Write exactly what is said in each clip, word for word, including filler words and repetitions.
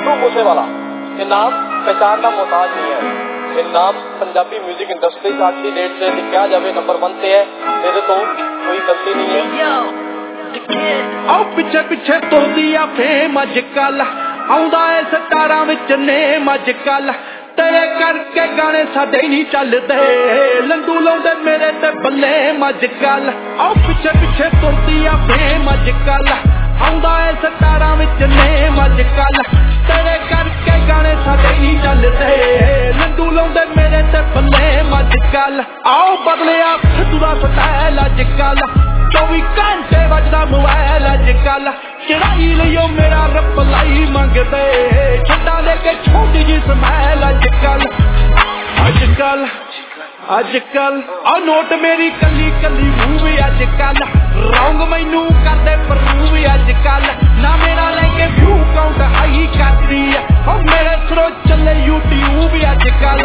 सिद्धू मूसेवाला ये नाम पहचान का मोहताज नहीं है। ये नाम पंजाबी म्यूजिक इंडस्ट्री का आज की डेट से लिखा जावे नंबर वन से है, मेरे तो कोई गलती नहीं है। आओ पिछे पिछे तुरदी आ फेम अजकल आउंदा है सतारां विच नेम अजकल तेरे करके गाने साडे नहीं चलदे लंडू लाउंदे मेरे ते बल्ले अजकल। आओ पिछे पिछे तुरदी आ फेम अजकल आउंदा है सतारां विच नेम अजकल तेरे करके गाने साडे नहीं चलदे लंडू लाउंदे मेरे ते बल्ले अजकल। आओ बदलिया सिद्धू दा स्टाइल अजकल चौबी घंटे बजदा मोबाइल अजकल चढ़ाई लियो मेरा रिप्लाई मंगदे छड्डा लेके छोटी जी स्माइल अजकल अजकल अजकल आ नोट मेरी कली कली मूवी अजकल रौंग मैनू करदे प्रूव अजकल ना मेरा लेके व्यू काउंट हाई करदी और मेरे सिरों चले यूट्यूब अजकल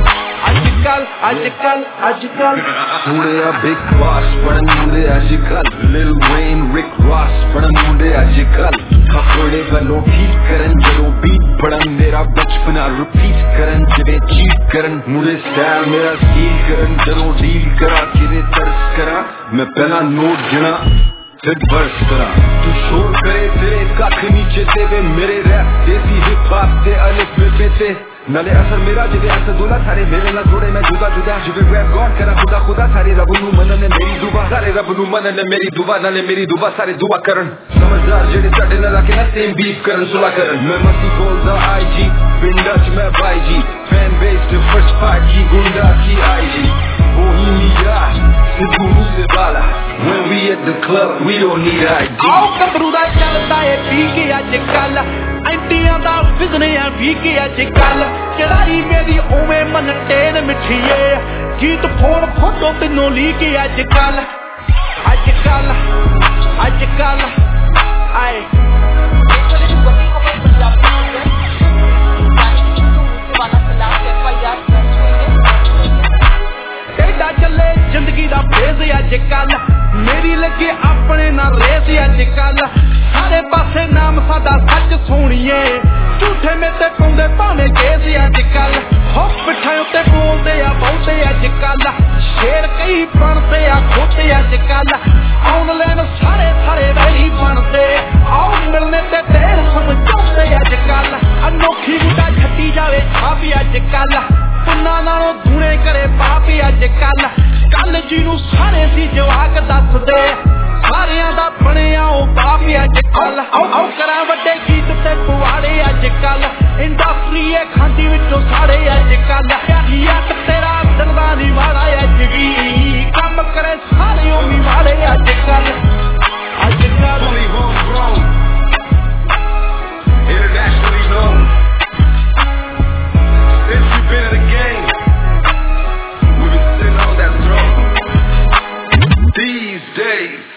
अजकल अजकल अजकल मुंडे आ बिग बॉस बड़न मुंडे अजकल लिल वेन रिक रॉस बड़न मुंडे अजकल खपड़े गलो ठीक करन जरो बीट बड़न मेरा बचपना रिपीट करन जिवे चीट करन मुंडे स्टाइल मेरा स्कील करन जरो डील करा किरे तरस करा मैं पहला नोट गिना फिर बर्स करा तू शोर करे तेरे कख नीचे देवे मेरे रैप देसी हिप हॉप ते अलिफ बे ते नाले असर मेरा जिवे असर दूल्हा सारे मेरे ना थोड़े मैं जुदा जुदा जिवे रैप गॉड करा खुदा खुदा सारे रब नू मनने मेरी दुआ सारे रब नू मनने मेरी दुआ नाले मेरी दुआ सारे दुआ करन समझदार जेडे साडे नाल आके ना सेम बीफ करन सुला करन मैं मस्ती बोलदा आईजी पिंडा च मैं भाईजी फैन बेस ते फर्स्ट पार्टी गुंडा की IG Bohemia Sidhu Moosewala when we at the club we don't need I D आओ कबरू दा चलदा ए पी के अजकल एंटियां दा फिजने आ पी के अजकल चढ़ाई मेरी ओवे मन टेन मिठिए गीत फोन फोटो तीनों ली के अजकल अजकल अजकल आए एडा चले जिंदगी दा फेज अजकल मेरी लगे अपने ना रेस अजकल सारे पासे नाम साडा सच सोनिए झूठे मेते पाउंदे भावें केस अजकल हो पिट्ठां उत्ते बोलदे आ बहुते अजकल शेर कई बनदे आ खोते अजकल ऑनलाइन सारे सारे वैली बनदे आओ मिलने ते देर समझौते अजकल अनोखी गुड्डा छट्टी जावे छापी अजकल पुन्ना नालों धूने करे पापी अजकल कल जी नू सारे सी जवाक दस दे सारियां दा बनिया ओ पापी अजकल आओ आओ करा वड्डे गीत ते पुआड़े अजकल इंडस्ट्री ए खांदी विचों सारे अजकल याक तेरा दिल दा नी माड़ा अज भी कम करे सारे ओ नी माड़े अजकल अजकल internationally known since you've been in the game we've been sitting on that throne these days